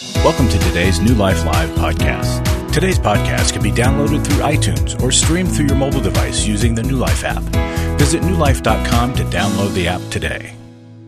Welcome to today's New Life Live podcast. Today's podcast can be downloaded through iTunes or streamed through your mobile device using the New Life app. Visit newlife.com to download the app today.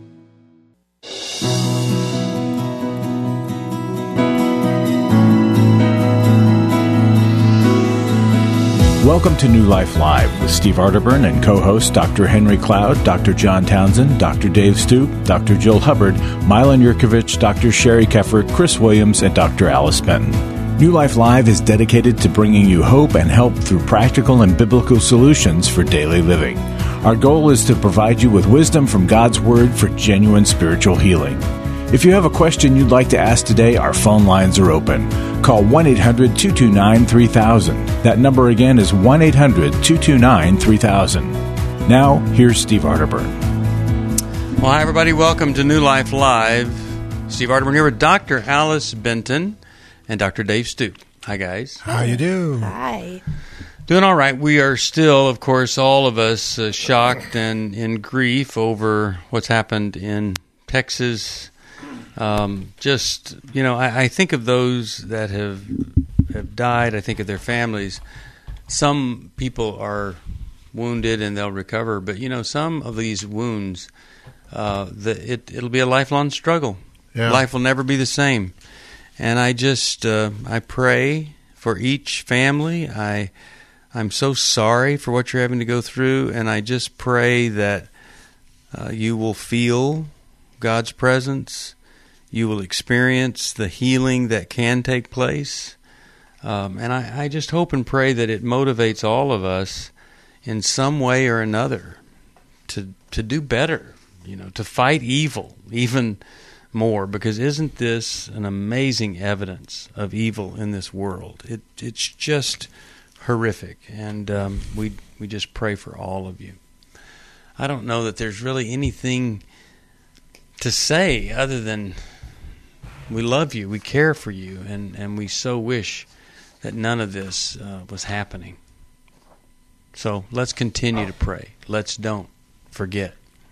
Welcome to New Life Live with Steve Arterburn and co-hosts Dr. Henry Cloud, Dr. John Townsend, Dr. Dave Stoop, Dr. Jill Hubbard, Milan Yurkovich, Dr. Sherry Keffer, Chris Williams, and Dr. Alice Benton. New Life Live is dedicated to bringing you hope and help through practical and biblical solutions for daily living. Our goal is to provide you with wisdom from God's Word for genuine spiritual healing. If you have a question you'd like to ask today, our phone lines are open. Call 1-800-229-3000. That number again is 1-800-229-3000. Now, here's Steve Arterburn. Well, hi, everybody. Welcome to New Life Live. Steve Arterburn here with Dr. Alice Benton and Dr. Dave Stoop. Hi, guys. How you do? Hi. Doing all right. We are still, of course, all of us shocked and in grief over what's happened in Texas. I think of those that have died. I think of their families. Some people are wounded and they'll recover, but some of these wounds, it'll be a lifelong struggle. Yeah. Life will never be the same. And I pray for each family. I'm so sorry for what you're having to go through, and I just pray that you will feel God's presence. You will experience the healing that can take place. And I just hope and pray that it motivates all of us in some way or another to do better, to fight evil even more, because isn't this an amazing evidence of evil in this world? It's just horrific, and we just pray for all of you. I don't know that there's really anything to say other than we love you, we care for you, and we so wish that none of this was happening. So let's continue to pray. Let's don't forget.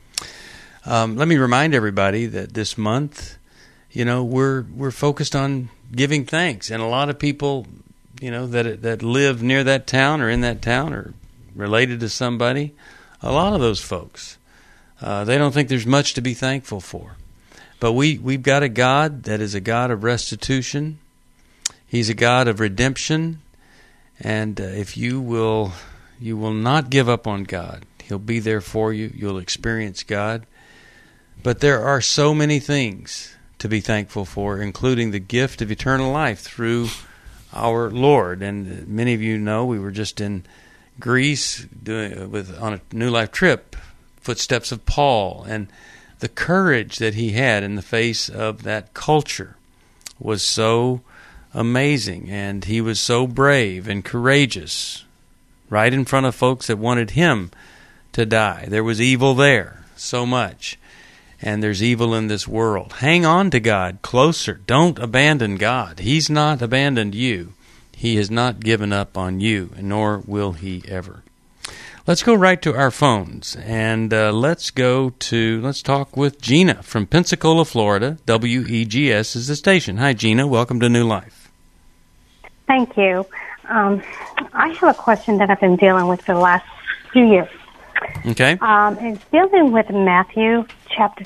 Let me remind everybody that this month, we're focused on giving thanks, and a lot of people, that live near that town or in that town or related to somebody, a lot of those folks, they don't think there's much to be thankful for. But we've got a God that is a God of restitution. He's a God of redemption. And if you will not give up on God, He'll be there for you. You'll experience God. But there are so many things to be thankful for, including the gift of eternal life through our Lord. And many of you know we were just in Greece on a New Life trip, Footsteps of Paul, and the courage that he had in the face of that culture was so amazing, and he was so brave and courageous right in front of folks that wanted him to die. There was evil there, so much, and there's evil in this world. Hang on to God closer. Don't abandon God. He's not abandoned you. He has not given up on you, nor will He ever. Let's go right to our phones, and let's talk with Gina from Pensacola, Florida. WEGS is the station. Hi, Gina. Welcome to New Life. Thank you. I have a question that I've been dealing with for the last few years. Okay. It's dealing with Matthew chapter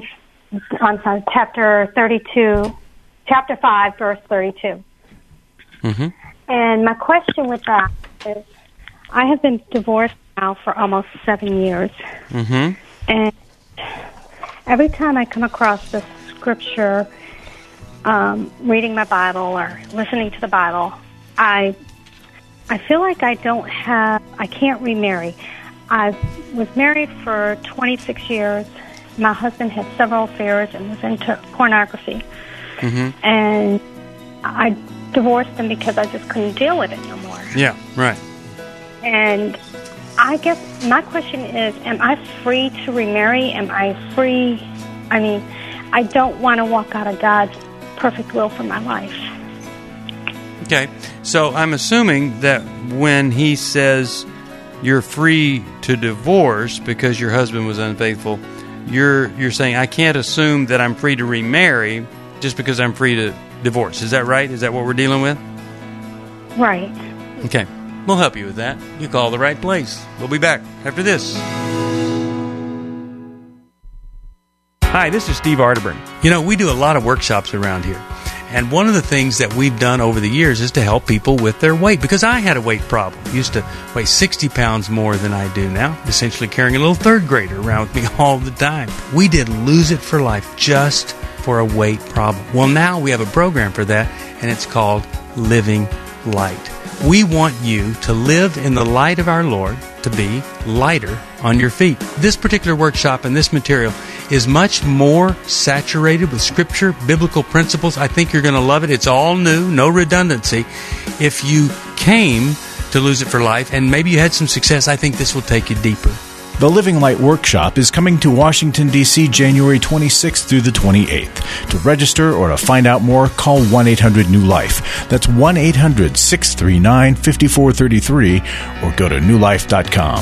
32, chapter 5, verse 32. Mm-hmm. And my question with that is, I have been divorced now for almost 7 years. Mm-hmm. And every time I come across this scripture, reading my Bible or listening to the Bible, I feel like I can't remarry. I was married for 26 years. My husband had several affairs and was into pornography. Mm-hmm. And I divorced him because I just couldn't deal with it no more. Yeah, right. And I guess my question is, am I free to remarry? Am I free? I mean, I don't want to walk out of God's perfect will for my life. Okay, so I'm assuming that when he says you're free to divorce because your husband was unfaithful, you're saying I can't assume that I'm free to remarry just because I'm free to divorce. Is that right? Is that what we're dealing with? Right. Okay. We'll help you with that. You call the right place. We'll be back after this. Hi, this is Steve Arterburn. You know, we do a lot of workshops around here. And one of the things that we've done over the years is to help people with their weight. Because I had a weight problem. I used to weigh 60 pounds more than I do now. Essentially carrying a little third grader around with me all the time. We did Lose It for Life just for a weight problem. Well, now we have a program for that, and it's called Living Light. We want you to live in the light of our Lord, to be lighter on your feet. This particular workshop and this material is much more saturated with Scripture, biblical principles. I think you're going to love it. It's all new, no redundancy. If you came to Lose It for Life and maybe you had some success, I think this will take you deeper. The Living Light Workshop is coming to Washington, D.C. January 26th through the 28th. To register or to find out more, call 1-800-NEW-LIFE. That's 1-800-639-5433 or go to newlife.com.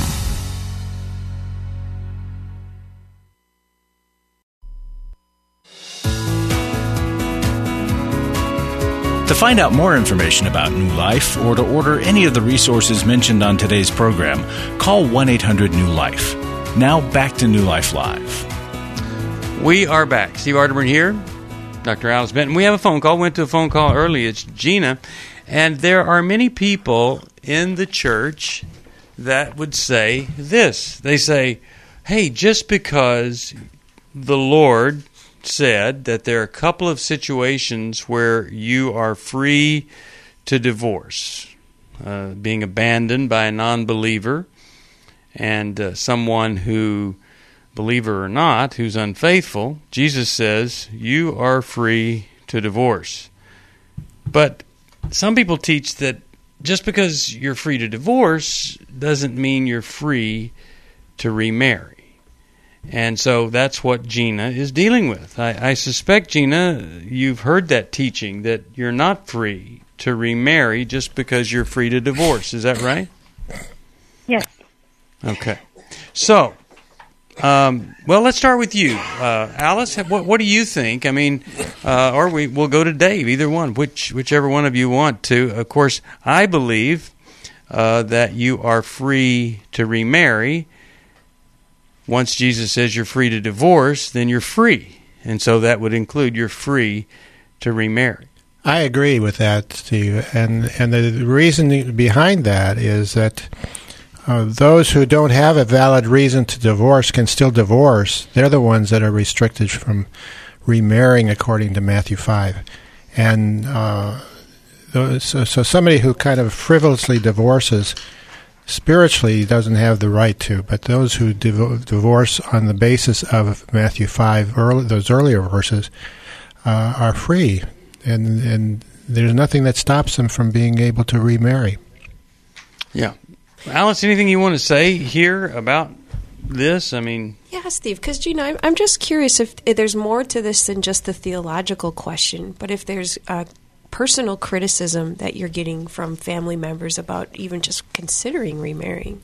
To find out more information about New Life or to order any of the resources mentioned on today's program, call 1-800-NEW-LIFE. Now back to New Life Live. We are back. Steve Arterburn here, Dr. Alice Benton. We have a phone call. Went to a phone call early. It's Gina. And there are many people in the church that would say this. They say, hey, just because the Lord said that there are a couple of situations where you are free to divorce, being abandoned by a non-believer and someone who, believer or not, who's unfaithful. Jesus says you are free to divorce. But some people teach that just because you're free to divorce doesn't mean you're free to remarry. And so that's what Gina is dealing with. I suspect, Gina, you've heard that teaching that you're not free to remarry just because you're free to divorce. Is that right? Yes. Okay. So, well, let's start with you. Alice, what do you think? I mean, or we'll go to Dave, either one, whichever one of you want to. Of course, I believe that you are free to remarry. Once Jesus says you're free to divorce, then you're free. And so that would include you're free to remarry. I agree with that, Steve. And the reason behind that is that those who don't have a valid reason to divorce can still divorce. They're the ones that are restricted from remarrying according to Matthew 5. And so somebody who kind of frivolously divorces spiritually doesn't have the right to, but those who divorce on the basis of Matthew 5, those earlier verses, are free, and there's nothing that stops them from being able to remarry. Yeah. Alice, anything you want to say here about this? I mean... Yeah, Steve, because, Gina, I'm just curious if there's more to this than just the theological question, but if there's personal criticism that you're getting from family members about even just considering remarrying.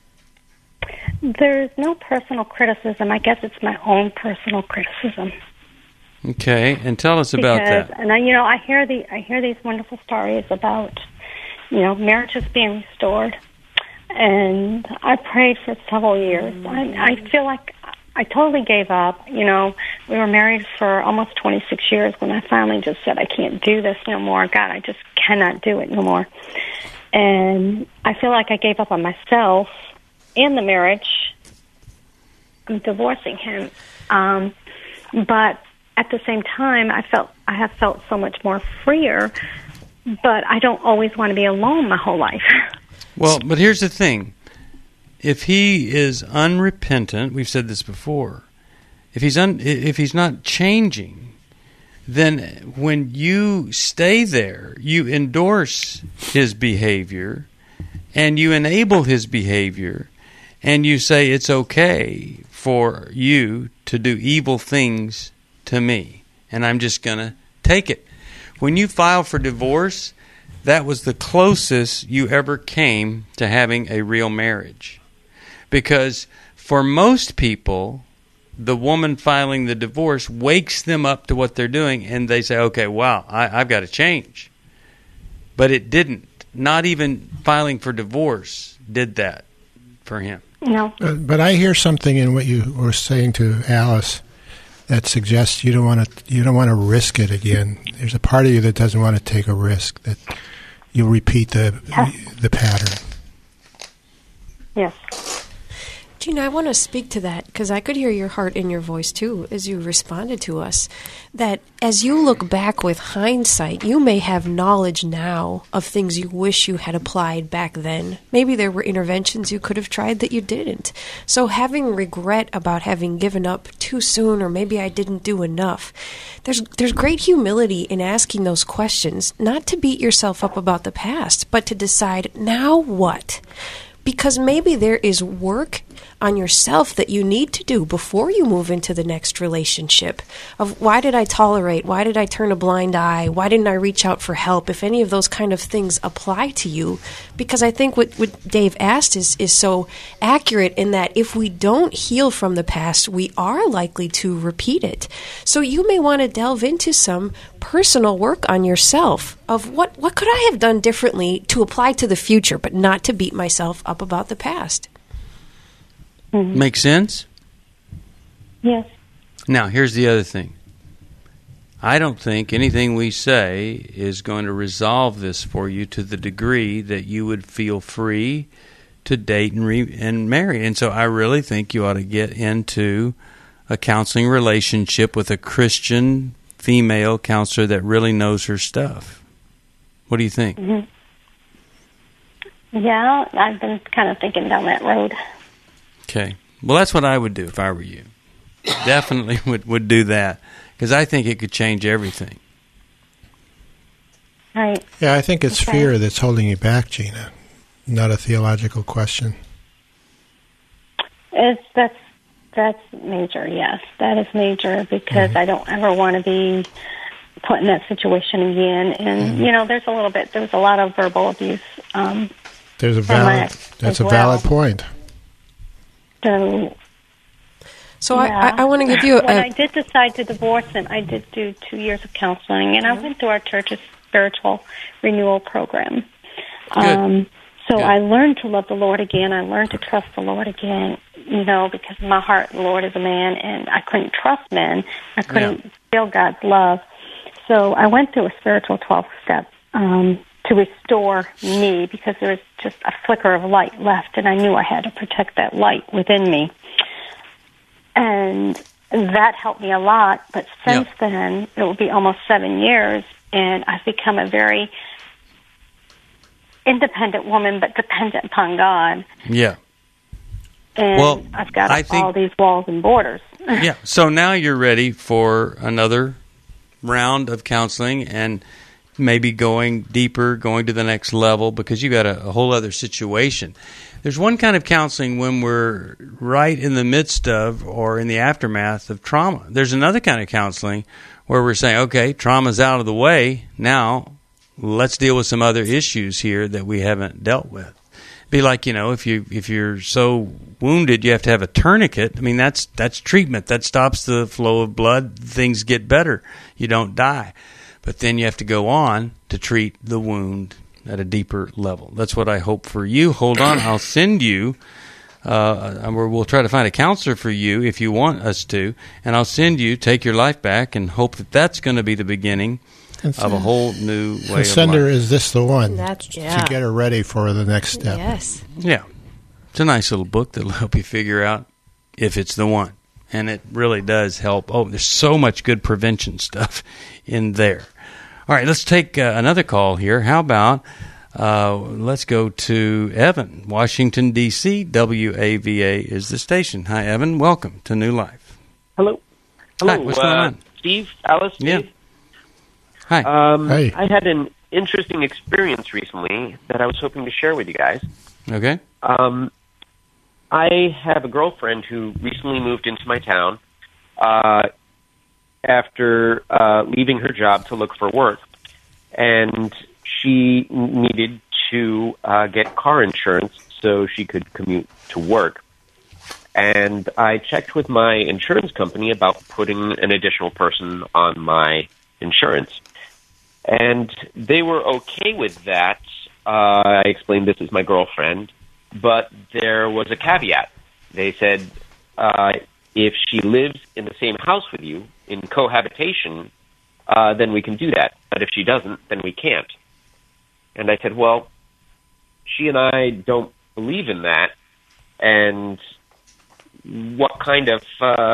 There's no personal criticism. I guess it's my own personal criticism. Okay, and tell us about that. And I hear these wonderful stories about, marriages being restored, and I prayed for several years. I feel like I totally gave up. We were married for almost 26 years when I finally just said, I can't do this no more. God, I just cannot do it no more. And I feel like I gave up on myself and the marriage. I'm divorcing him. But at the same time, I have felt so much more freer, but I don't always want to be alone my whole life. Well, but here's the thing. If he is unrepentant, we've said this before, if he's not changing, then when you stay there, you endorse his behavior and you enable his behavior and you say it's okay for you to do evil things to me and I'm just going to take it. When you file for divorce, that was the closest you ever came to having a real marriage. Because for most people, the woman filing the divorce wakes them up to what they're doing, and they say, okay, wow, I've got to change. But it didn't. Not even filing for divorce did that for him. No. But I hear something in what you were saying to Alice that suggests you don't want to risk it again. There's a part of you that doesn't want to take a risk, that you'll repeat the pattern. Yes. Gina, I want to speak to that because I could hear your heart in your voice too as you responded to us. That as you look back with hindsight, you may have knowledge now of things you wish you had applied back then. Maybe there were interventions you could have tried that you didn't. So having regret about having given up too soon, or maybe I didn't do enough, there's great humility in asking those questions, not to beat yourself up about the past, but to decide, now what? Because maybe there is work on yourself that you need to do before you move into the next relationship. Of why did I tolerate? Why did I turn a blind eye? Why didn't I reach out for help? If any of those kind of things apply to you. Because I think what Dave asked is so accurate in that if we don't heal from the past, we are likely to repeat it. So you may want to delve into some personal work on yourself of what could I have done differently to apply to the future, but not to beat myself up about the past. Mm-hmm. Make sense? Yes. Now, here's the other thing. I don't think anything we say is going to resolve this for you to the degree that you would feel free to date and marry. And so I really think you ought to get into a counseling relationship with a Christian female counselor that really knows her stuff. What do you think? Mm-hmm. Yeah, I've been kind of thinking down that road. Okay. Well, that's what I would do if I were you. Definitely would do that, because I think it could change everything. Right. Yeah, I think it's fear that's holding you back, Gina, not a theological question. That's major, yes. That is major, because I don't ever want to be put in that situation again. And, there was a lot of verbal abuse. That's a valid point. So yeah. I want to give you when I did decide to divorce him, I did do 2 years of counseling, and I went through our church's spiritual renewal program. Good. So I learned to love the Lord again. I learned to trust the Lord again, because in my heart, the Lord is a man, and I couldn't trust men. I couldn't feel God's love. So I went through a spiritual 12-step to restore me, because there was just a flicker of light left, and I knew I had to protect that light within me. And that helped me a lot. But since then, it will be almost 7 years, and I've become a very independent woman, but dependent upon God. Yeah. And I've got all these walls and borders. Yeah. So now you're ready for another round of counseling and maybe going deeper, going to the next level, because you got a whole other situation. There's one kind of counseling when we're right in the midst of or in the aftermath of trauma. There's another kind of counseling where we're saying, okay, trauma's out of the way. Now let's deal with some other issues here that we haven't dealt with. Be like, if you're so wounded you have to have a tourniquet. I mean, that's treatment. That stops the flow of blood. Things get better. You don't die. But then you have to go on to treat the wound at a deeper level. That's what I hope for you. Hold on. I'll send you, we'll try to find a counselor for you if you want us to, and I'll send you Take Your Life Back, and hope that that's going to be the beginning of a whole new way of life. Send her, Is This the One? To get her ready for the next step. Yes. Yeah. It's a nice little book that'll help you figure out if it's the one. And it really does help. Oh, there's so much good prevention stuff in there. All right, let's take another call here. How about let's go to Evan, Washington, D.C. WAVA is the station. Hi, Evan. Welcome to New Life. Hello. Hi, what's going on? Steve, Alice, Steve. Yeah. Hi. Hey. I had an interesting experience recently that I was hoping to share with you guys. Okay. I have a girlfriend who recently moved into my town after leaving her job to look for work. And she needed to get car insurance so she could commute to work. And I checked with my insurance company about putting an additional person on my insurance. And they were okay with that. I explained this is my girlfriend, but there was a caveat. They said, if she lives in the same house with you, in cohabitation, then we can do that. But if she doesn't, then we can't. And I said, well, she and I don't believe in that. And what kind of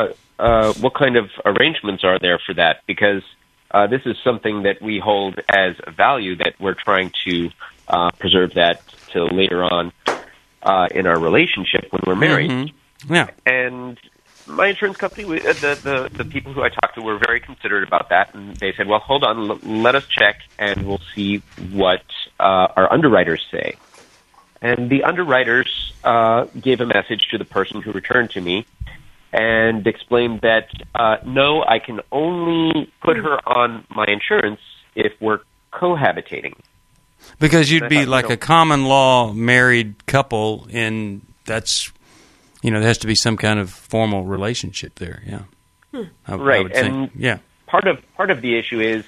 arrangements are there for that? Because this is something that we hold as a value that we're trying to preserve that till later on in our relationship when we're married. Mm-hmm. Yeah. And my insurance company, the people who I talked to were very considerate about that, and they said, well, hold on, let us check, and we'll see what our underwriters say. And the underwriters gave a message to the person who returned to me and explained that, no, I can only put her on my insurance if we're cohabitating. Because you'd be like a common law married couple, and that's, there has to be some kind of formal relationship there, yeah. I would think. Yeah. Part of the issue is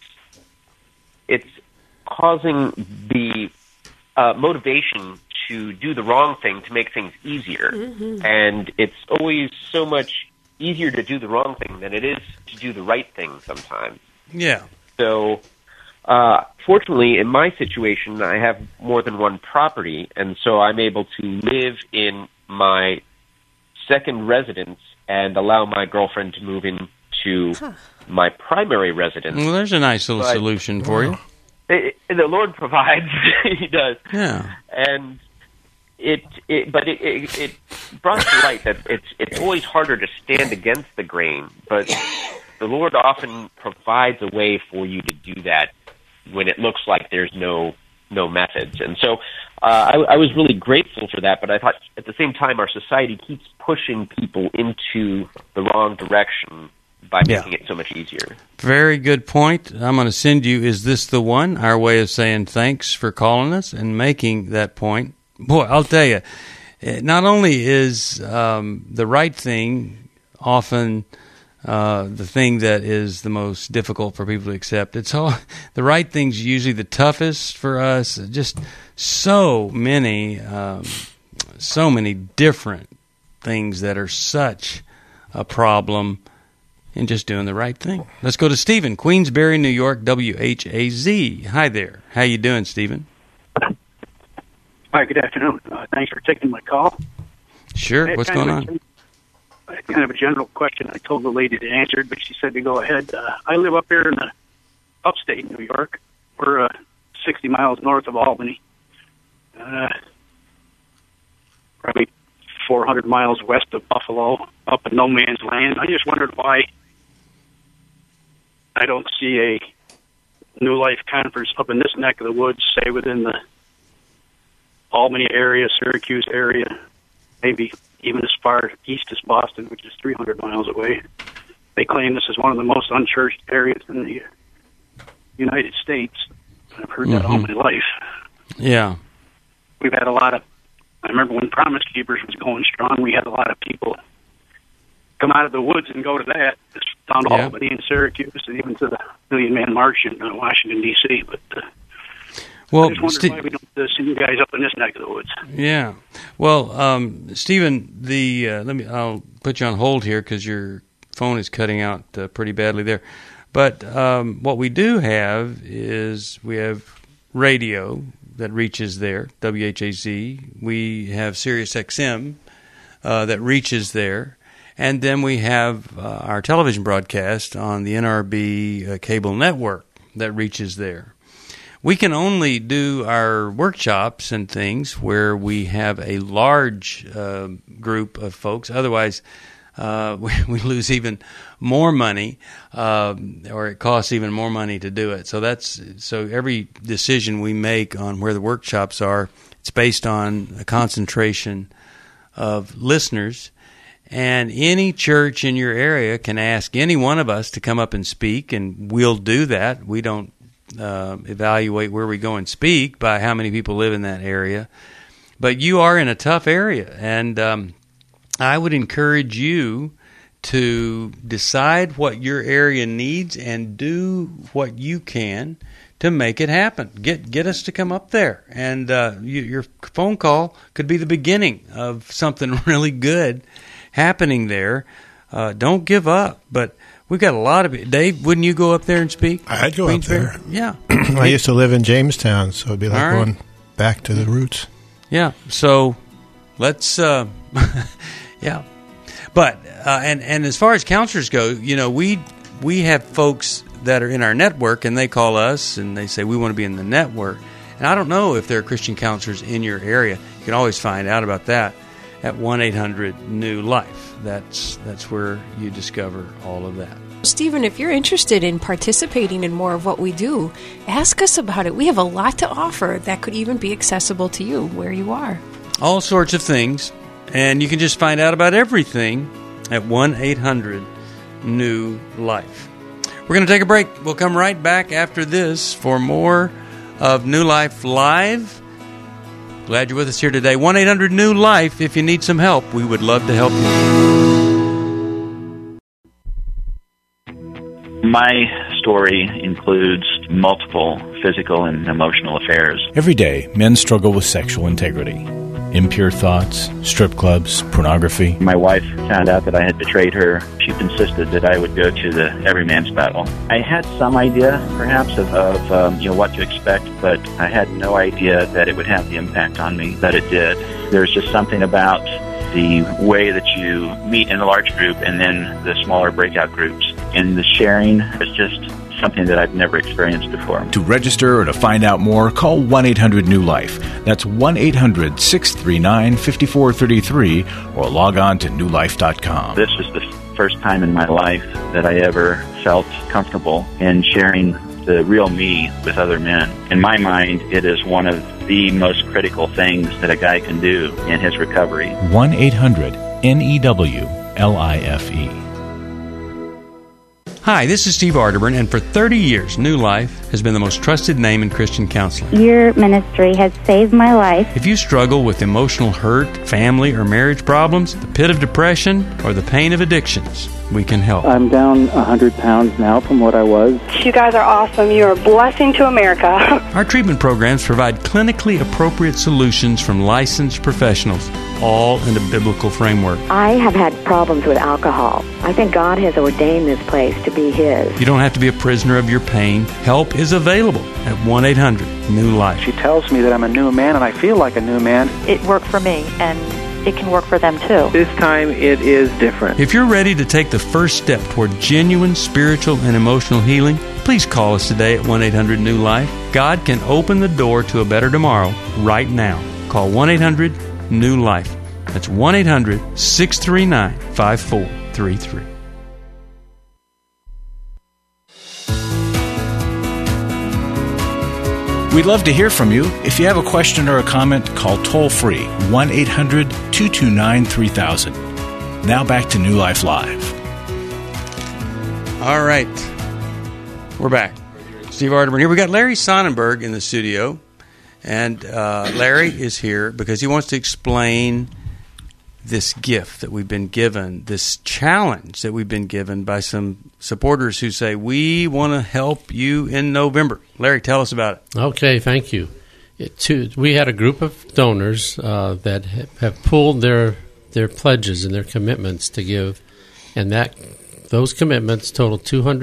it's causing the motivation to do the wrong thing to make things easier. Mm-hmm. And it's always so much easier to do the wrong thing than it is to do the right thing sometimes. Yeah. So, fortunately, in my situation, I have more than one property, and so I'm able to live in my second residence and allow my girlfriend to move into my primary residence. Well, there's a nice little solution for you. The Lord provides. He does. Yeah. And it brought to light that it's always harder to stand against the grain, but the Lord often provides a way for you to do that when it looks like there's no methods. And so I was really grateful for that, but I thought at the same time our society keeps pushing people into the wrong direction by making it so much easier. Very good point. I'm going to send you, Is This the One? Our way of saying thanks for calling us and making that point. Boy, I'll tell you, not only is the right thing often the thing that is the most difficult for people to accept, it's all the right thing's usually the toughest for us. Just so many different things that are such a problem in just doing the right thing. Let's go to Stephen, Queensbury, New York, WHAZ. Hi there. How you doing, Stephen? Hi, good afternoon. Thanks for taking my call. Sure. What's going on? Kind of a general question. I told the lady to answer it, but she said to go ahead. I live up here in upstate New York. We're 60 miles north of Albany. Probably 400 miles west of Buffalo, up in no man's land. I just wondered why I don't see a New Life conference up in this neck of the woods, say within the Albany area, Syracuse area, maybe even as far east as Boston, which is 300 miles away. They claim this is one of the most unchurched areas in the United States. I've heard that all my life. Yeah. We've had a lot of, I remember when Promise Keepers was going strong, we had a lot of people come out of the woods and go to that, down to Albany and Syracuse, and even to the Million Man March in Washington, D.C., but well, I just wonder why we don't see you guys up in this neck of the woods. Yeah. Well, Stephen, I'll put you on hold here because your phone is cutting out pretty badly there. But what we do have is we have radio that reaches there, WHAZ. We have Sirius XM that reaches there. And then we have our television broadcast on the NRB cable network that reaches there. We can only do our workshops and things where we have a large group of folks. Otherwise, we lose even more money, or it costs even more money to do it. So every decision we make on where the workshops are, it's based on a concentration of listeners. And any church in your area can ask any one of us to come up and speak, and we'll do that. We don't evaluate where we go and speak by how many people live in that area. But you are in a tough area, and I would encourage you to decide what your area needs and do what you can to make it happen. Get us to come up there, and your phone call could be the beginning of something really good happening there. Don't give up. But we've got a lot of it. Dave, wouldn't you go up there and speak? I'd go up there. Yeah. I used to live in Jamestown, so it'd be like going back to the roots. Yeah. So let's, yeah. But and as far as counselors go, we have folks that are in our network, and they call us and they say we want to be in the network. And I don't know if there are Christian counselors in your area. You can always find out about that at 1-800-NEW-LIFE. That's where you discover all of that. Stephen, if you're interested in participating in more of what we do, ask us about it. We have a lot to offer that could even be accessible to you where you are. All sorts of things. And you can just find out about everything at 1-800-NEW-LIFE. We're going to take a break. We'll come right back after this for more of New Life Live. Glad you're with us here today. 1-800-NEW-LIFE. If you need some help, we would love to help you. My story includes multiple physical and emotional affairs. Every day, men struggle with sexual integrity. Impure thoughts, strip clubs, pornography. My wife found out that I had betrayed her. She insisted that I would go to the everyman's battle. I had some idea, perhaps, of what to expect, but I had no idea that it would have the impact on me that it did. There's just something about the way that you meet in a large group and then the smaller breakout groups. And the sharing is just something that I've never experienced before. To register or to find out more, call 1-800-NEW-LIFE. That's 1-800-639-5433 or log on to newlife.com. This was the first time in my life that I ever felt comfortable in sharing the real me with other men. In my mind, it is one of the most critical things that a guy can do in his recovery. 1-800-NEW-LIFE. Hi, this is Steve Arterburn, and for 30 years, New Life has been the most trusted name in Christian counseling. Your ministry has saved my life. If you struggle with emotional hurt, family or marriage problems, the pit of depression, or the pain of addictions, we can help. I'm down 100 pounds now from what I was. You guys are awesome. You're a blessing to America. Our treatment programs provide clinically appropriate solutions from licensed professionals, all in a biblical framework. I have had problems with alcohol. I think God has ordained this place to be His. You don't have to be a prisoner of your pain. Help is available at 1-800-NEW-LIFE. She tells me that I'm a new man, and I feel like a new man. It worked for me, and it can work for them too. This time it is different. If you're ready to take the first step toward genuine spiritual and emotional healing, please call us today at 1-800-NEW-LIFE. God can open the door to a better tomorrow right now. Call 1-800-NEW-LIFE. That's 1-800-639-5433. We'd love to hear from you. If you have a question or a comment, call toll-free 1-800-229-3000. Now back to New Life Live. All right. We're back. Steve Arterburn here. We got Larry Sonnenberg in the studio. And Larry is here because he wants to explain this gift that we've been given, this challenge that we've been given by some supporters who say, we want to help you in November. Larry, tell us about it. Okay, thank you. We had a group of donors that have pulled their pledges and their commitments to give, and those commitments total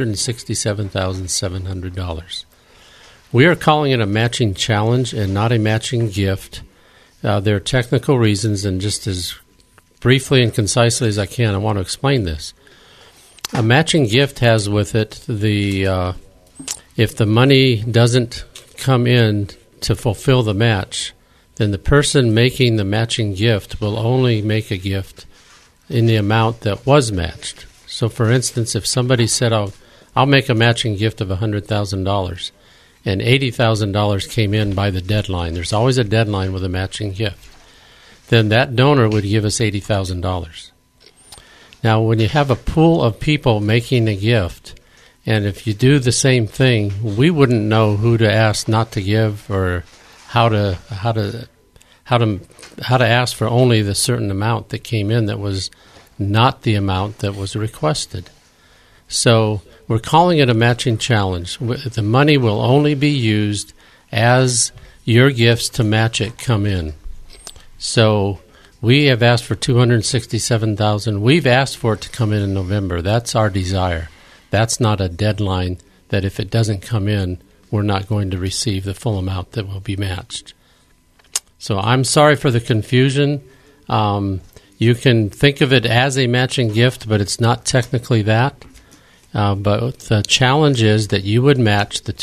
$267,700. We are calling it a matching challenge and not a matching gift. There are technical reasons, and just as briefly and concisely as I can, I want to explain this. A matching gift has with it if the money doesn't come in to fulfill the match, then the person making the matching gift will only make a gift in the amount that was matched. So, for instance, if somebody said, I'll make a matching gift of $100,000, and $80,000 came in by the deadline, there's always a deadline with a matching gift, then that donor would give us $80,000. Now, when you have a pool of people making a gift, and if you do the same thing, we wouldn't know who to ask not to give or how to how to ask for only the certain amount that came in that was not the amount that was requested. So we're calling it a matching challenge. The money will only be used as your gifts to match it come in. So we have asked for $267,000. We've asked for it to come in November. That's our desire. That's not a deadline that if it doesn't come in, we're not going to receive the full amount that will be matched. So I'm sorry for the confusion. You can think of it as a matching gift, but it's not technically that. But the challenge is that you would match the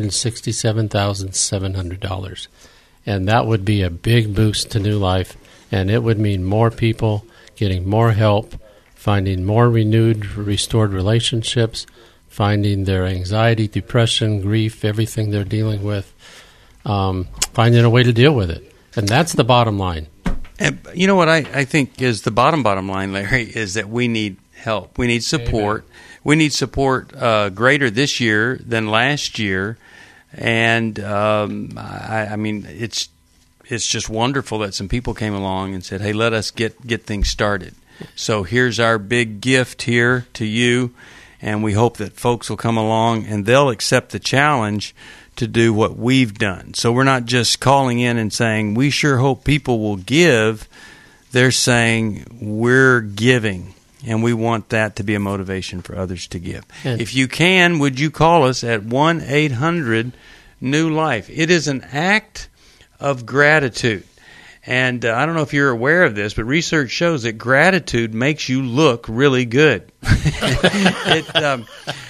$267,700. And that would be a big boost to New Life, and it would mean more people getting more help, finding more renewed, restored relationships, finding their anxiety, depression, grief, everything they're dealing with, finding a way to deal with it. And that's the bottom line. And you know what I think is the bottom line, Larry, is that we need help. We need support. Amen. We need support greater this year than last year. And I mean, it's just wonderful that some people came along and said, "Hey, let us get things started." So here's our big gift here to you, and we hope that folks will come along and they'll accept the challenge to do what we've done. So we're not just calling in and saying, "We sure hope people will give." They're saying, "We're giving." And we want that to be a motivation for others to give. If you can, would you call us at 1-800-NEW-LIFE? It is an act of gratitude. And I don't know if you're aware of this, but research shows that gratitude makes you look really good. A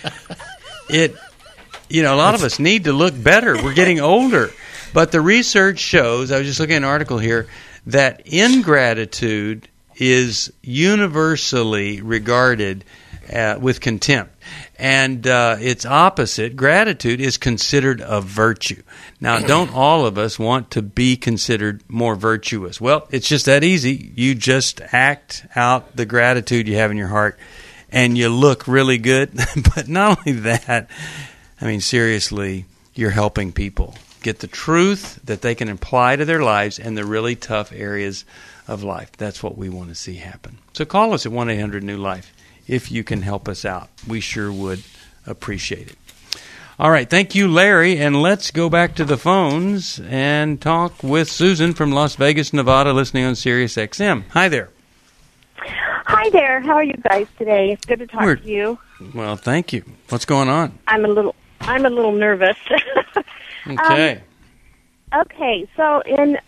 lot of us need to look better. We're getting older. But the research shows, I was just looking at an article here, that ingratitude is universally regarded with contempt. And its opposite, gratitude, is considered a virtue. Now, don't all of us want to be considered more virtuous? Well, it's just that easy. You just act out the gratitude you have in your heart, and you look really good. But not only that, I mean, seriously, you're helping people get the truth that they can apply to their lives and the really tough areas of life. That's what we want to see happen. So call us at 1-800-NEW-LIFE if you can help us out. We sure would appreciate it. All right, thank you, Larry, and let's go back to the phones and talk with Susan from Las Vegas, Nevada, listening on Sirius XM. Hi there. Hi there. How are you guys today? It's good to talk to you. Well, thank you. What's going on? I'm a little nervous. Okay. Okay, so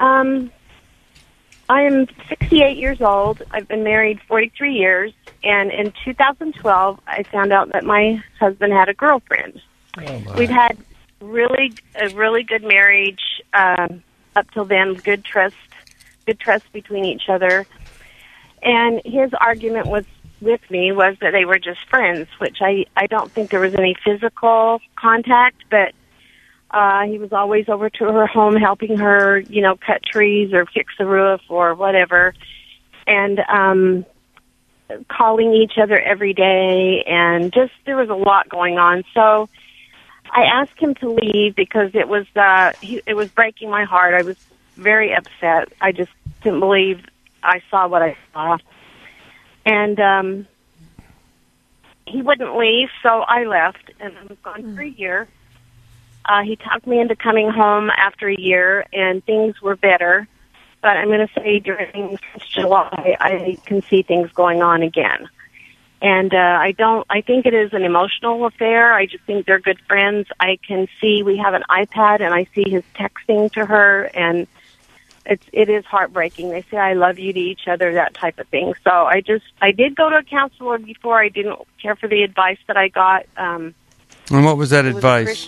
I am 68 years old. I've been married 43 years, and in 2012, I found out that my husband had a girlfriend. We'd had a really good marriage up till then, good trust between each other. And his argument with me was that they were just friends, which I don't think there was any physical contact, but he was always over to her home helping her, cut trees or fix the roof or whatever, and calling each other every day, and just there was a lot going on. So I asked him to leave because it was breaking my heart. I was very upset. I just didn't believe I saw what I saw. And he wouldn't leave, so I left, and I was gone for a year. He talked me into coming home after a year, and things were better. But I'm going to say during July, I can see things going on again. And I think it is an emotional affair. I just think they're good friends. I can see we have an iPad, and I see his texting to her, and it is heartbreaking. They say, "I love you" to each other, that type of thing. So I did go to a counselor before. I didn't care for the advice that I got. And what was that advice?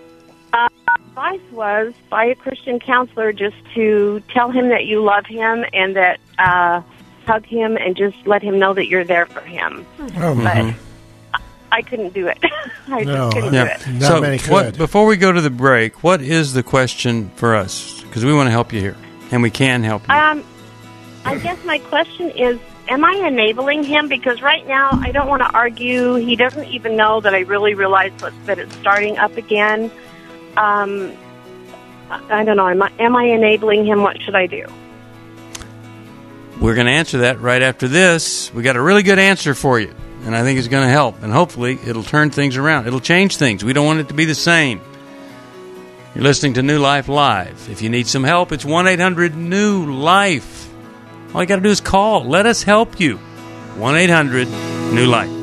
Advice was by a Christian counselor just to tell him that you love him and that hug him and just let him know that you're there for him. But I couldn't do it. I just couldn't do it. Not many could. Before we go to the break, what is the question for us? Because we want to help you here, and we can help you. I guess my question is, am I enabling him? Because right now I don't want to argue. He doesn't even know that I really realize that it's starting up again. I don't know. Am I enabling him? What should I do? We're going to answer that right after this. We got a really good answer for you, and I think it's going to help. And hopefully, it'll turn things around. It'll change things. We don't want it to be the same. You're listening to New Life Live. If you need some help, it's 1-800-NEW-LIFE. All you got to do is call. Let us help you. 1-800-NEW-LIFE.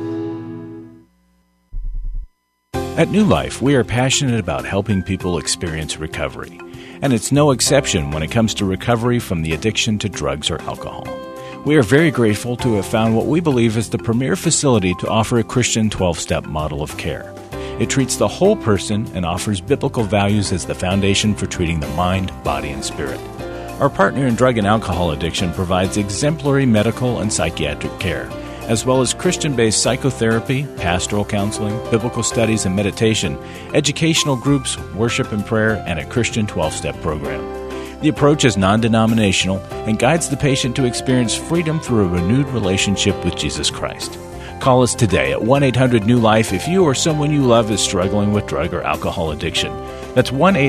At New Life, we are passionate about helping people experience recovery. And it's no exception when it comes to recovery from the addiction to drugs or alcohol. We are very grateful to have found what we believe is the premier facility to offer a Christian 12-step model of care. It treats the whole person and offers biblical values as the foundation for treating the mind, body, and spirit. Our partner in drug and alcohol addiction provides exemplary medical and psychiatric care, as well as Christian-based psychotherapy, pastoral counseling, biblical studies and meditation, educational groups, worship and prayer, and a Christian 12-step program. The approach is non-denominational and guides the patient to experience freedom through a renewed relationship with Jesus Christ. Call us today at 1-800-NEW-LIFE if you or someone you love is struggling with drug or alcohol addiction. That's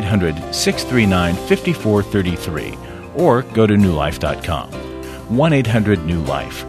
1-800-639-5433, or go to newlife.com. 1-800-NEW-LIFE,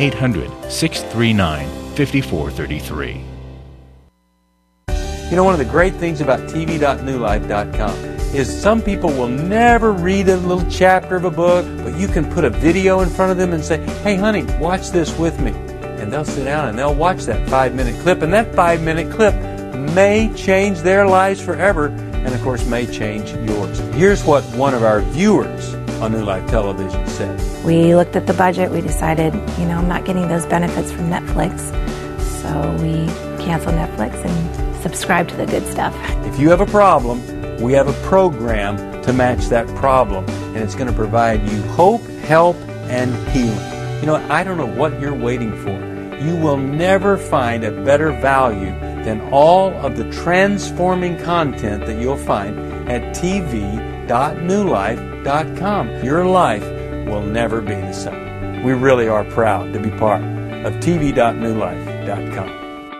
1-800-639-5433. You know, one of the great things about tv.newlife.com is some people will never read a little chapter of a book, but you can put a video in front of them and say, hey, honey, watch this with me. And they'll sit down and they'll watch that 5-minute clip, and that 5-minute clip may change their lives forever, and of course may change yours. Here's what one of our viewers on New Life Television said. We looked at the budget. We decided, I'm not getting those benefits from Netflix. So we canceled Netflix and subscribed to the good stuff. If you have a problem, we have a program to match that problem. And it's going to provide you hope, help, and healing. I don't know what you're waiting for. You will never find a better value than all of the transforming content that you'll find at tv.newlife.com. Your life will never be the same. We really are proud to be part of tv.newlife.com.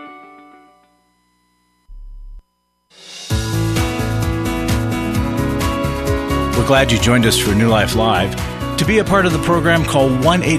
We're glad you joined us for New Life Live. To be a part of the program, call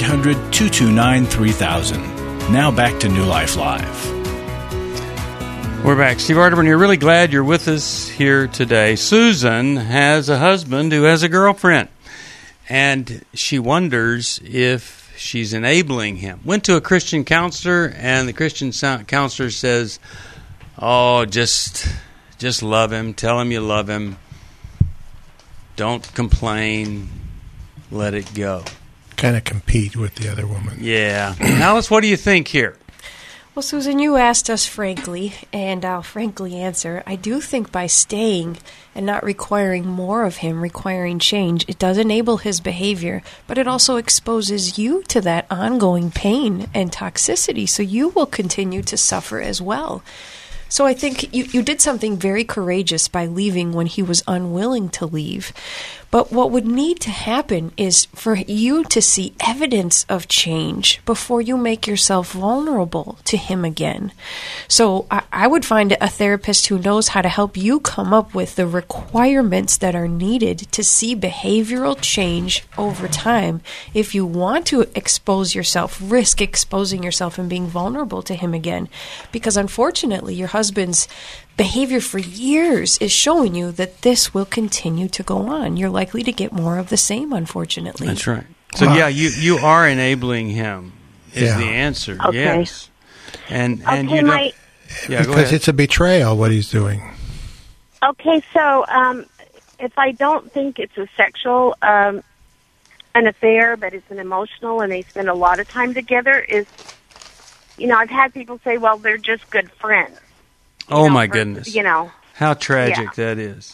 1-800-229-3000. Now back to New Life Live. We're back. Steve Arterburn here. Really glad you're with us here today. Susan has a husband who has a girlfriend, and she wonders if she's enabling him. Went to a Christian counselor, and the Christian counselor says, oh, just love him. Tell him you love him. Don't complain. Let it go. Kind of compete with the other woman. Yeah. Alice, what do you think here? Well, Susan, you asked us frankly, and I'll frankly answer. I do think by staying and not requiring more of him, requiring change, it does enable his behavior, but it also exposes you to that ongoing pain and toxicity, so you will continue to suffer as well. So I think you did something very courageous by leaving when he was unwilling to leave. But what would need to happen is for you to see evidence of change before you make yourself vulnerable to him again. So I would find a therapist who knows how to help you come up with the requirements that are needed to see behavioral change over time if you want to risk exposing yourself and being vulnerable to him again. Because unfortunately, your husband's behavior for years is showing you that this will continue to go on. You're likely to get more of the same, unfortunately. That's right. So, you are enabling him is the answer. Okay. Yes. And you don't... Yeah, because it's a betrayal, what he's doing. Okay, so if I don't think it's a sexual an affair, but it's an emotional, and they spend a lot of time together, I've had people say, well, they're just good friends. My goodness. How tragic that is.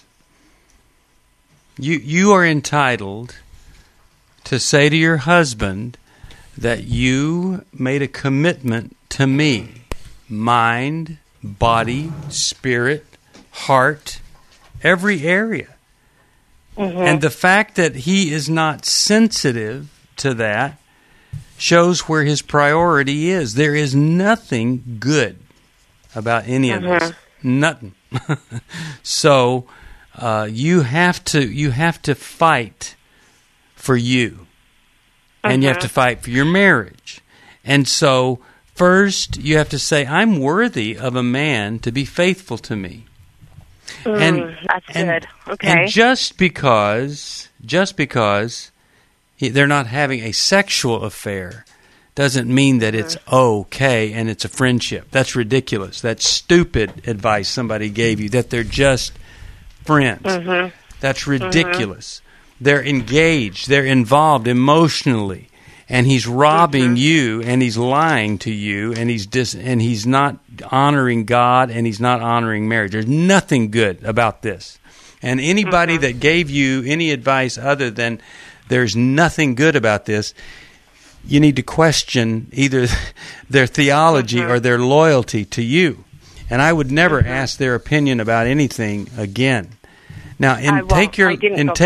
You are entitled to say to your husband that you made a commitment to me, mind, body, spirit, heart, every area. Mm-hmm. And the fact that he is not sensitive to that shows where his priority is. There is nothing good about any of this. Nothing. So you have to fight for you. and you have to fight for your marriage. And so first you have to say, I'm worthy of a man to be faithful to me. That's good. Okay. And just because they're not having a sexual affair doesn't mean that it's okay and it's a friendship. That's ridiculous. That's stupid advice somebody gave you, that they're just friends. That's ridiculous. They're engaged. They're involved emotionally. And he's robbing you, and he's lying to you, and he's not honoring God, and he's not honoring marriage. There's nothing good about this. And anybody that gave you any advice other than there's nothing good about this, you need to question either their theology or their loyalty to you. And I would never ask their opinion about anything again. Now, take your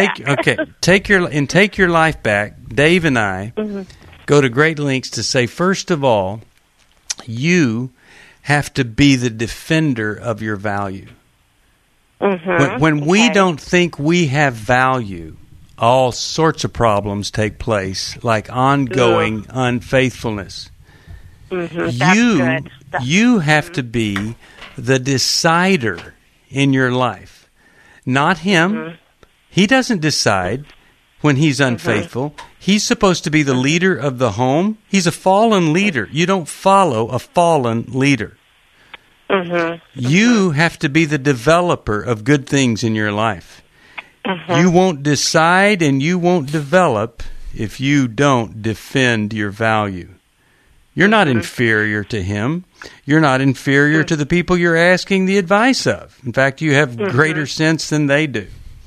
life back. Dave and I go to great lengths to say, first of all, you have to be the defender of your value. When we don't think we have value, all sorts of problems take place, like ongoing unfaithfulness. You have to be the decider in your life. Not him. He doesn't decide when he's unfaithful. He's supposed to be the leader of the home. He's a fallen leader. You don't follow a fallen leader. You have to be the developer of good things in your life. You won't decide and you won't develop if you don't defend your value. You're not inferior to him. You're not inferior to the people you're asking the advice of. In fact, you have greater sense than they do.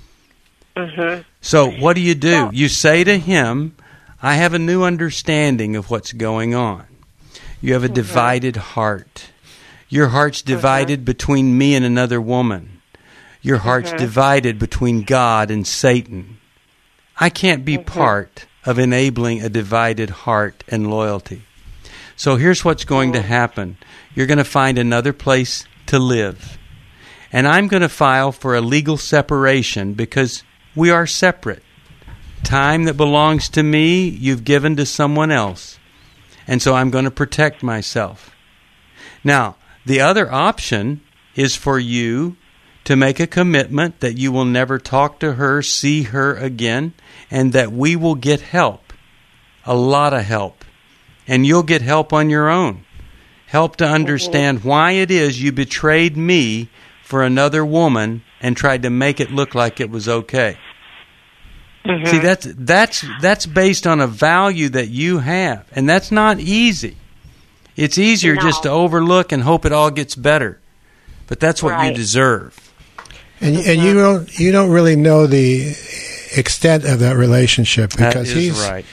So what do? You say to him, I have a new understanding of what's going on. You have a divided heart. Your heart's divided between me and another woman. Your heart's divided between God and Satan. I can't be part of enabling a divided heart and loyalty. So here's what's going to happen. You're going to find another place to live. And I'm going to file for a legal separation because we are separate. Time that belongs to me, you've given to someone else. And so I'm going to protect myself. Now, the other option is for you to make a commitment that you will never talk to her, see her again, and that we will get help, a lot of help. And you'll get help on your own. Help to understand why it is you betrayed me for another woman and tried to make it look like it was okay. See, that's based on a value that you have, and that's not easy. It's easier just to overlook and hope it all gets better, but that's what you deserve. And you don't really know the extent of that relationship because he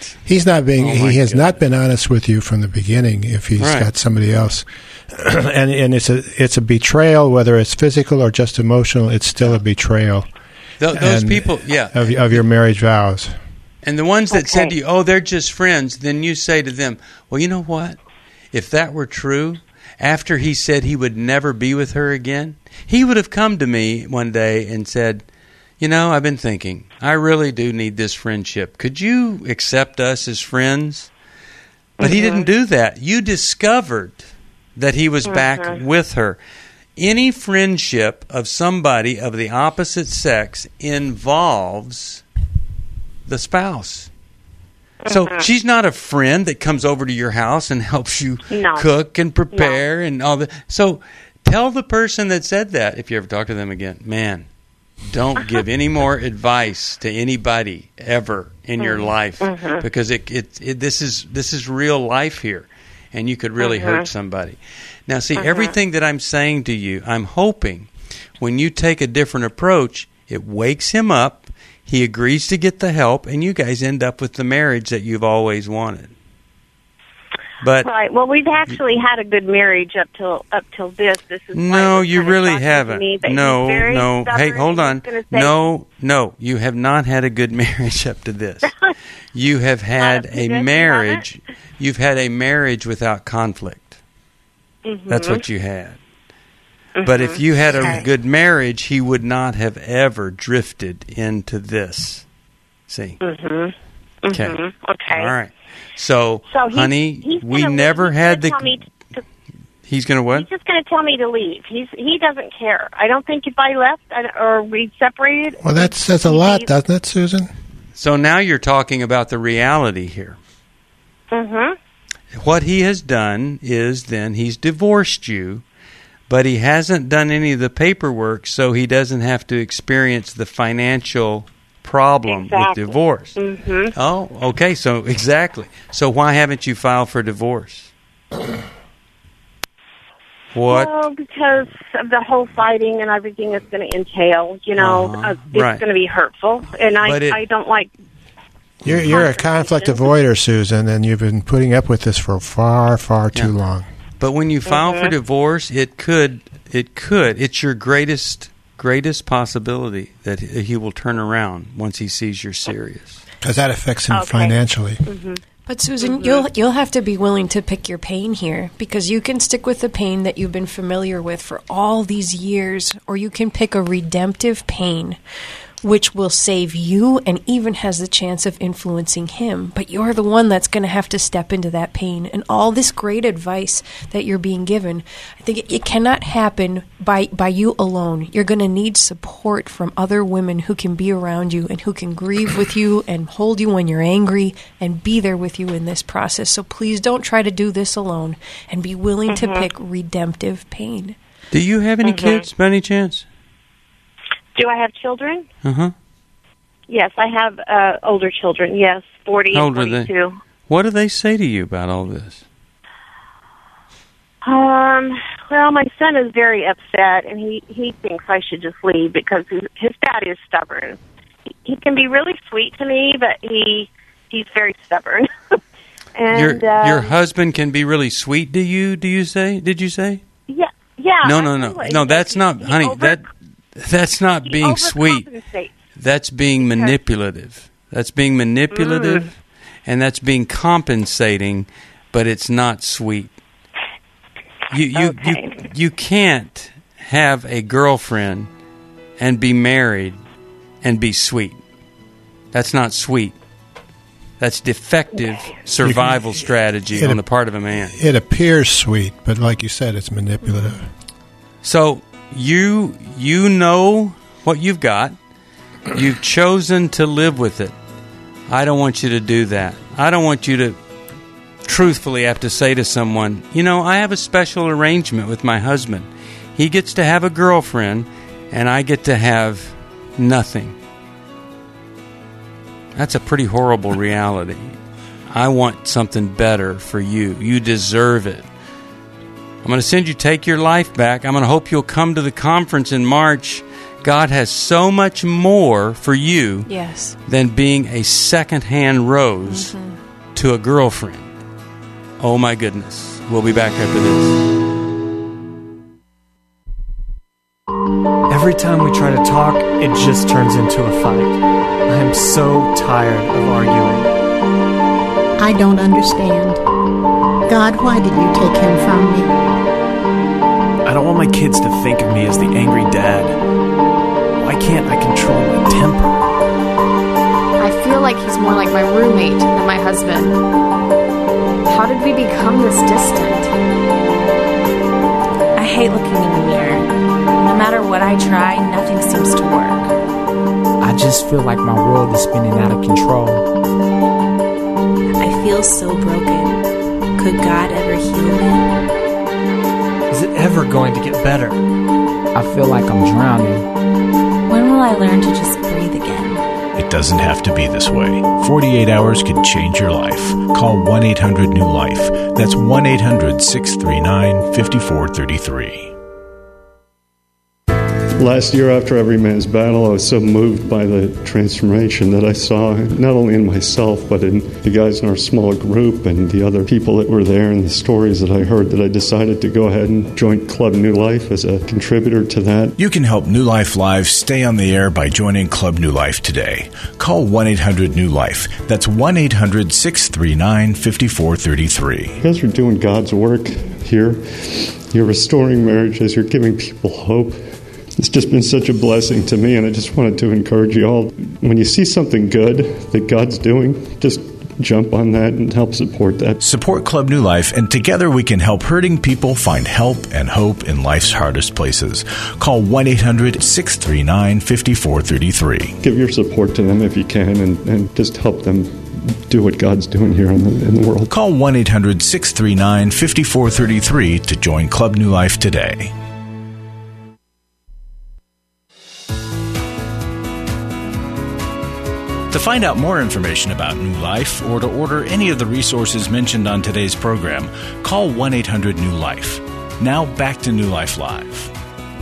has not been honest with you from the beginning. If he's got somebody else, and it's a betrayal, whether it's physical or just emotional, it's still a betrayal. Those people, of your marriage vows. And the ones that said to you, "Oh, they're just friends," then you say to them, "Well, you know what? If that were true, after he said he would never be with her again, he would have come to me one day and said, you know, I've been thinking, I really do need this friendship. Could you accept us as friends?" But he didn't do that. You discovered that he was back with her. Any friendship of somebody of the opposite sex involves the spouse. So she's not a friend that comes over to your house and helps you cook and prepare and all that. So tell the person that said that, if you ever talk to them again, man, don't give any more advice to anybody ever in your life because this is real life here, and you could really hurt somebody. Now, see, everything that I'm saying to you, I'm hoping when you take a different approach, it wakes him up, he agrees to get the help, and you guys end up with the marriage that you've always wanted. But right. Well, we've actually had a good marriage up till this. This is no, you really haven't. No. Hey, hold on. No, you have not had a good marriage up to this. You have had a marriage. You've had a marriage without conflict. That's what you had. But if you had a good marriage, he would not have ever drifted into this. See? Okay. Okay. All right. So honey, we never had the. He's going to what? He's just going to tell me to leave. He doesn't care. I don't think if I left or we separated. Well, that says a lot, doesn't it, Susan? So now you're talking about the reality here. Mm-hmm. What he has done is then he's divorced you, but he hasn't done any of the paperwork, so he doesn't have to experience the financial problem with divorce. Mm-hmm. Oh, okay. So exactly. So why haven't you filed for divorce? What? Well, because of the whole fighting and everything it's going to entail. It's right. going to be hurtful, and I don't like. You're a conflict avoider, Susan, and you've been putting up with this for far, far too long. But when you file for divorce, it could. It's your greatest possibility that he will turn around once he sees you're serious. Because that affects him financially. Mm-hmm. But Susan, you'll have to be willing to pick your pain here, because you can stick with the pain that you've been familiar with for all these years, or you can pick a redemptive pain which will save you and even has the chance of influencing him. But you're the one that's going to have to step into that pain. And all this great advice that you're being given, I think it cannot happen by you alone. You're going to need support from other women who can be around you and who can grieve with you and hold you when you're angry and be there with you in this process. So please don't try to do this alone, and be willing to pick redemptive pain. Do you have any kids by any chance? Do I have children? Uh-huh. Yes, I have older children, yes, 40 and 42. What do they say to you about all this? Well, my son is very upset, and he thinks I should just leave because his dad is stubborn. He can be really sweet to me, but he's very stubborn. And your husband can be really sweet to you, did you say? Yeah. No, that's not, honey, that's not being sweet. That's being manipulative. That's being manipulative, and that's being compensating, but it's not sweet. You can't have a girlfriend and be married and be sweet. That's not sweet. That's defective survival strategy on the part of a man. It appears sweet, but like you said, it's manipulative. So you know what you've got. You've chosen to live with it. I don't want you to do that. I don't want you to truthfully have to say to someone, I have a special arrangement with my husband. He gets to have a girlfriend, and I get to have nothing. That's a pretty horrible reality. I want something better for you. You deserve it. I'm going to send you Take Your Life Back. I'm going to hope you'll come to the conference in March. God has so much more for you than being a second-hand rose to a girlfriend. Oh, my goodness. We'll be back after this. Every time we try to talk, it just turns into a fight. I am so tired of arguing. I don't understand. God, why did you take him from me? I don't want my kids to think of me as the angry dad. Why can't I control my temper? I feel like he's more like my roommate than my husband. How did we become this distant? I hate looking in the mirror. No matter what I try, nothing seems to work. I just feel like my world is spinning out of control. I feel so broken. Could God ever heal me? Is it ever going to get better? I feel like I'm drowning. When will I learn to just breathe again? It doesn't have to be this way. 48 hours can change your life. Call 1-800-NEW-LIFE. That's 1-800-639-5433. Last year, after Every Man's Battle, I was so moved by the transformation that I saw, not only in myself, but in the guys in our small group and the other people that were there and the stories that I heard, that I decided to go ahead and join Club New Life as a contributor to that. You can help New Life Live stay on the air by joining Club New Life today. Call 1-800-NEW-LIFE. That's 1-800-639-5433. You guys are doing God's work here. You're restoring marriages. You're giving people hope. It's just been such a blessing to me, and I just wanted to encourage you all. When you see something good that God's doing, just jump on that and help support that. Support Club New Life, and together we can help hurting people find help and hope in life's hardest places. Call 1-800-639-5433. Give your support to them if you can, and just help them do what God's doing here in the world. Call 1-800-639-5433 to join Club New Life today. To find out more information about New Life or to order any of the resources mentioned on today's program, call 1-800-NEW-LIFE. Now back to New Life Live.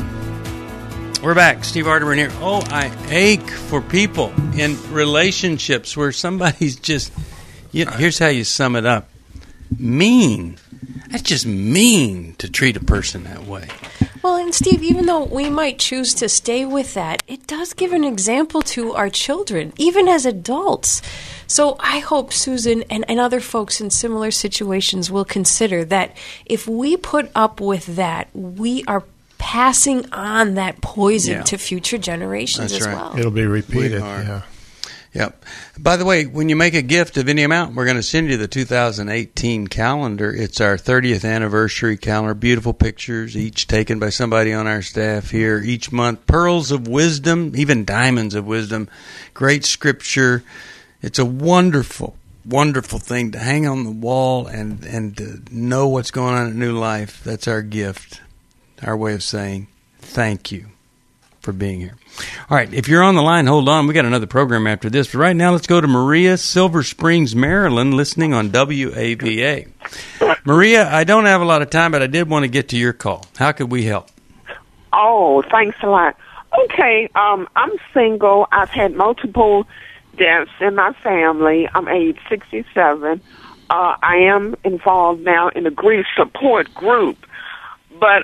We're back. Steve Arterburn here. Oh, I ache for people in relationships where somebody's just, here's how you sum it up. Mean. That's just mean to treat a person that way. Well, and Steve, even though we might choose to stay with that, it does give an example to our children, even as adults. So I hope Susan and other folks in similar situations will consider that if we put up with that, we are passing on that poison to future generations as well. It'll be repeated. Yeah. Yep. By the way, when you make a gift of any amount, we're going to send you the 2018 calendar. It's our 30th anniversary calendar. Beautiful pictures, each taken by somebody on our staff here each month. Pearls of wisdom, even diamonds of wisdom. Great scripture. It's a wonderful, wonderful thing to hang on the wall and to know what's going on in New Life. That's our gift, our way of saying thank you for being here. All right, if you're on the line, hold on. We got another program after this. But right now, let's go to Maria, Silver Springs, Maryland, listening on WAVA. Maria, I don't have a lot of time, but I did want to get to your call. How could we help? Oh, thanks a lot. Okay, I'm single. I've had multiple deaths in my family. I'm age 67. I am involved now in a grief support group. But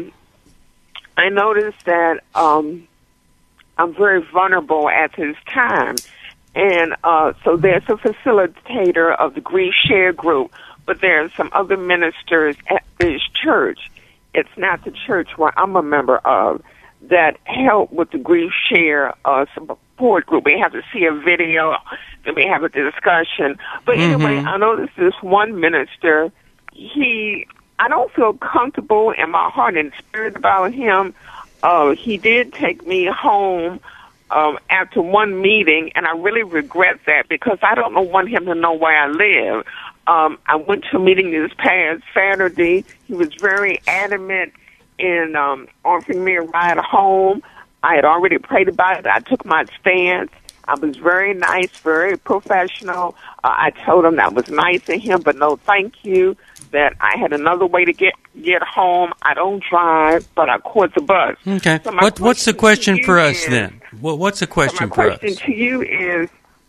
I noticed that I'm very vulnerable at this time. And so there's a facilitator of the Grief Share group, but there are some other ministers at this church. It's not the church where I'm a member of that help with the Grief Share support group. We have to see a video, then we have a discussion. But anyway, I noticed this one minister, I don't feel comfortable in my heart and spirit about him. He did take me home after one meeting, and I really regret that because I don't want him to know where I live. I went to a meeting this past Saturday. He was very adamant in offering me a ride home. I had already prayed about it. I took my stance. I was very nice, very professional. I told him that was nice of him, but no thank you, that I had another way to get home. I don't drive, but I caught the bus. Okay. So what's the question for us then? Well, what's the question for us? My question to you is,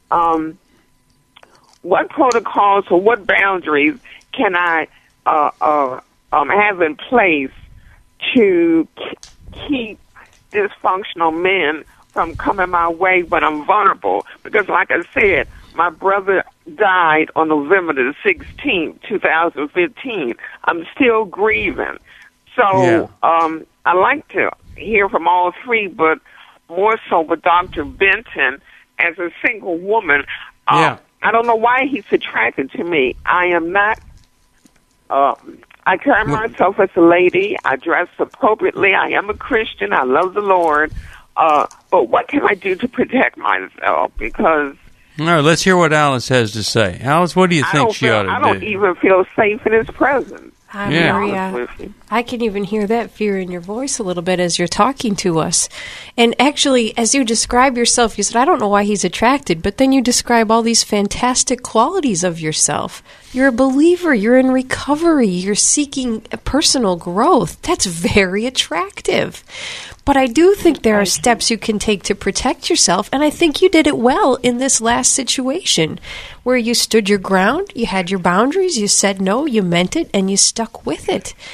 what protocols or what boundaries can I have in place to keep dysfunctional men from coming my way when I'm vulnerable? Because like I said, my brother died on November the 16th, 2015. I'm still grieving. So I like to hear from all three, but more so with Dr. Benton as a single woman. I don't know why he's attracted to me. I am not... I carry myself as a lady. I dress appropriately. I am a Christian. I love the Lord. But what can I do to protect myself? Because... All right, let's hear what Alice has to say. Alice, what do you think she ought to do? I don't even feel safe in his presence. Hi, Maria. I can even hear that fear in your voice a little bit as you're talking to us. And actually, as you describe yourself, you said, I don't know why he's attracted, but then you describe all these fantastic qualities of yourself. You're a believer. You're in recovery. You're seeking personal growth. That's very attractive. But I do think there are steps you can take to protect yourself, and I think you did it well in this last situation where you stood your ground, you had your boundaries, you said no, you meant it, and you stuck with it.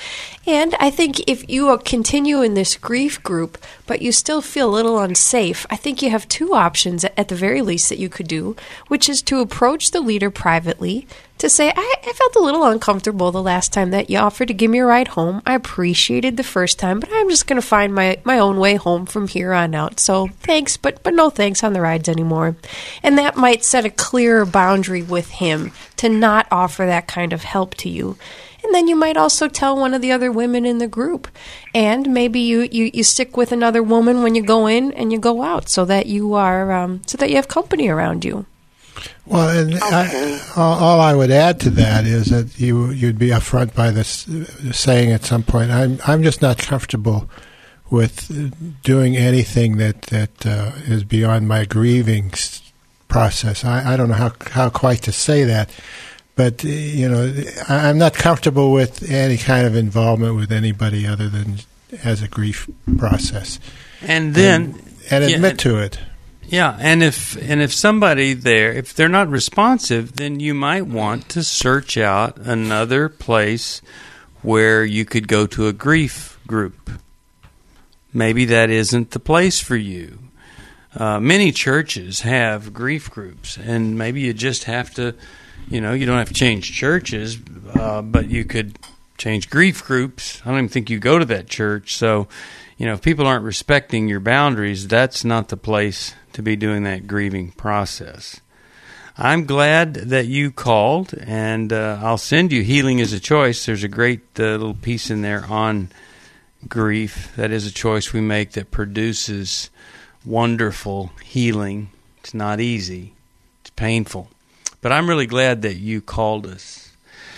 And I think if you continue in this grief group, but you still feel a little unsafe, I think you have two options at the very least that you could do, which is to approach the leader privately to say, I felt a little uncomfortable the last time that you offered to give me a ride home. I appreciated the first time, but I'm just going to find my own way home from here on out. So thanks, but no thanks on the rides anymore. And that might set a clearer boundary with him to not offer that kind of help to you. And then you might also tell one of the other women in the group. And maybe you stick with another woman when you go in and you go out so that you are so that you have company around you. Well, and all I would add to that is that you'd be upfront by this saying at some point, I'm just not comfortable with doing anything that is beyond my grieving process. I don't know how quite to say that. But, I'm not comfortable with any kind of involvement with anybody other than as a grief process. And then... And admit to it. Yeah, and if somebody there, if they're not responsive, then you might want to search out another place where you could go to a grief group. Maybe that isn't the place for you. Many churches have grief groups, and maybe you just have to... you don't have to change churches, but you could change grief groups. I don't even think you go to that church. So, if people aren't respecting your boundaries, that's not the place to be doing that grieving process. I'm glad that you called, and I'll send you Healing is a Choice. There's a great little piece in there on grief. That is a choice we make that produces wonderful healing. It's not easy. It's painful. But I'm really glad that you called us.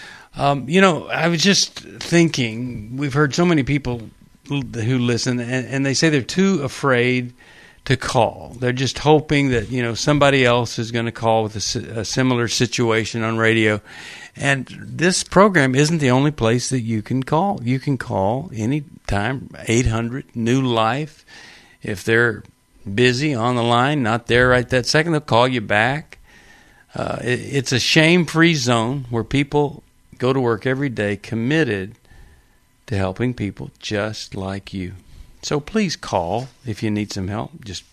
I was just thinking, we've heard so many people who listen, and they say they're too afraid to call. They're just hoping that, somebody else is going to call with a similar situation on radio. And this program isn't the only place that you can call. You can call anytime, 800-NEW-LIFE. If they're busy on the line, not there right that second, they'll call you back. It's a shame-free zone where people go to work every day committed to helping people just like you. So please call if you need some help. Just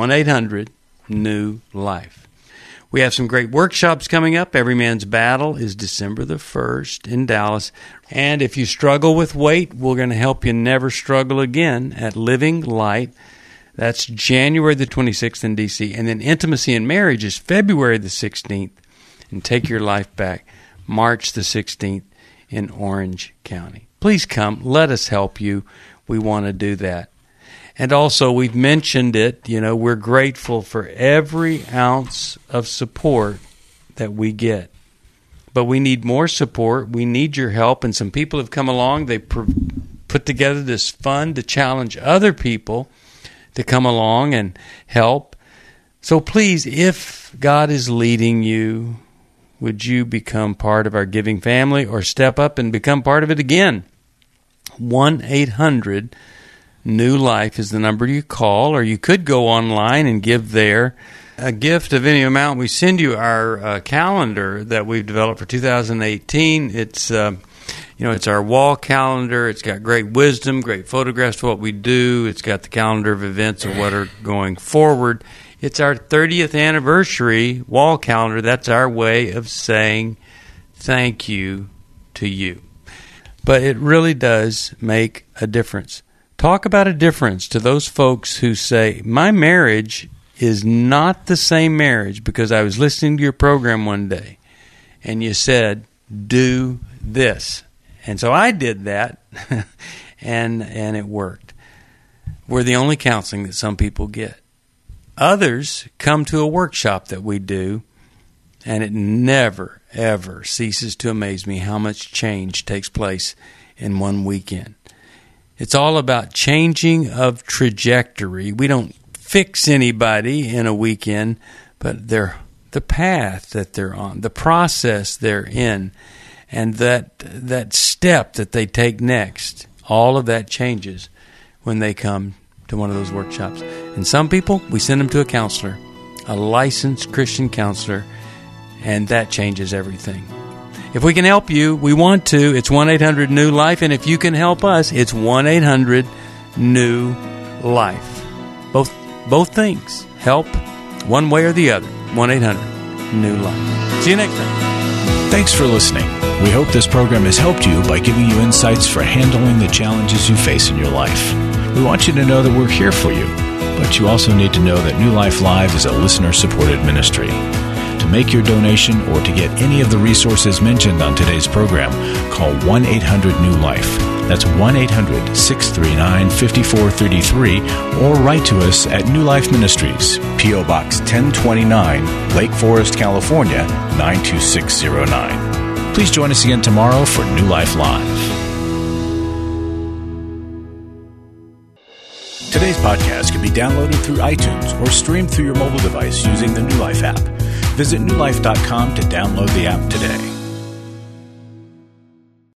1-800-NEW-LIFE. We have some great workshops coming up. Every Man's Battle is December the 1st in Dallas. And if you struggle with weight, we're going to help you never struggle again at Living Light. That's January the 26th in D.C. And then Intimacy in Marriage is February the 16th. And Take Your Life Back, March the 16th in Orange County. Please come. Let us help you. We want to do that. And also, we've mentioned it, we're grateful for every ounce of support that we get. But we need more support. We need your help. And some people have come along. They put together this fund to challenge other people to come along and help. So please, if God is leading you, would you become part of our giving family or step up and become part of it again? 1-800-NEW-LIFE is the number you call, or you could go online and give there. A gift of any amount. We send you our calendar that we've developed for 2018. It's it's our wall calendar. It's got great wisdom, great photographs of what we do. It's got the calendar of events of what are going forward. It's our 30th anniversary wall calendar. That's our way of saying thank you to you. But it really does make a difference. Talk about a difference to those folks who say, my marriage is not the same marriage because I was listening to your program one day and you said, do this. And so I did that and it worked. We're the only counseling that some people get. Others come to a workshop that we do, and it never, ever ceases to amaze me how much change takes place in one weekend. It's all about changing of trajectory. We don't fix anybody in a weekend, but the path that they're on, the process they're in, and that step that they take next, all of that changes when they come to one of those workshops. And some people, we send them to a counselor, a licensed Christian counselor, and that changes everything. If we can help you, we want to. It's 1-800-NEW-LIFE, and if you can help us, it's 1-800-NEW-LIFE. Both things help one way or the other. 1-800-NEW-LIFE. See you next time. Thanks for listening. We hope this program has helped you by giving you insights for handling the challenges you face in your life. We want you to know that we're here for you, but you also need to know that New Life Live is a listener-supported ministry. To make your donation or to get any of the resources mentioned on today's program, call 1-800-NEW-LIFE. That's 1-800-639-5433, or write to us at New Life Ministries, P.O. Box 1029, Lake Forest, California, 92609. Please join us again tomorrow for New Life Live. Today's podcast can be downloaded through iTunes or streamed through your mobile device using the New Life app. Visit newlife.com to download the app today.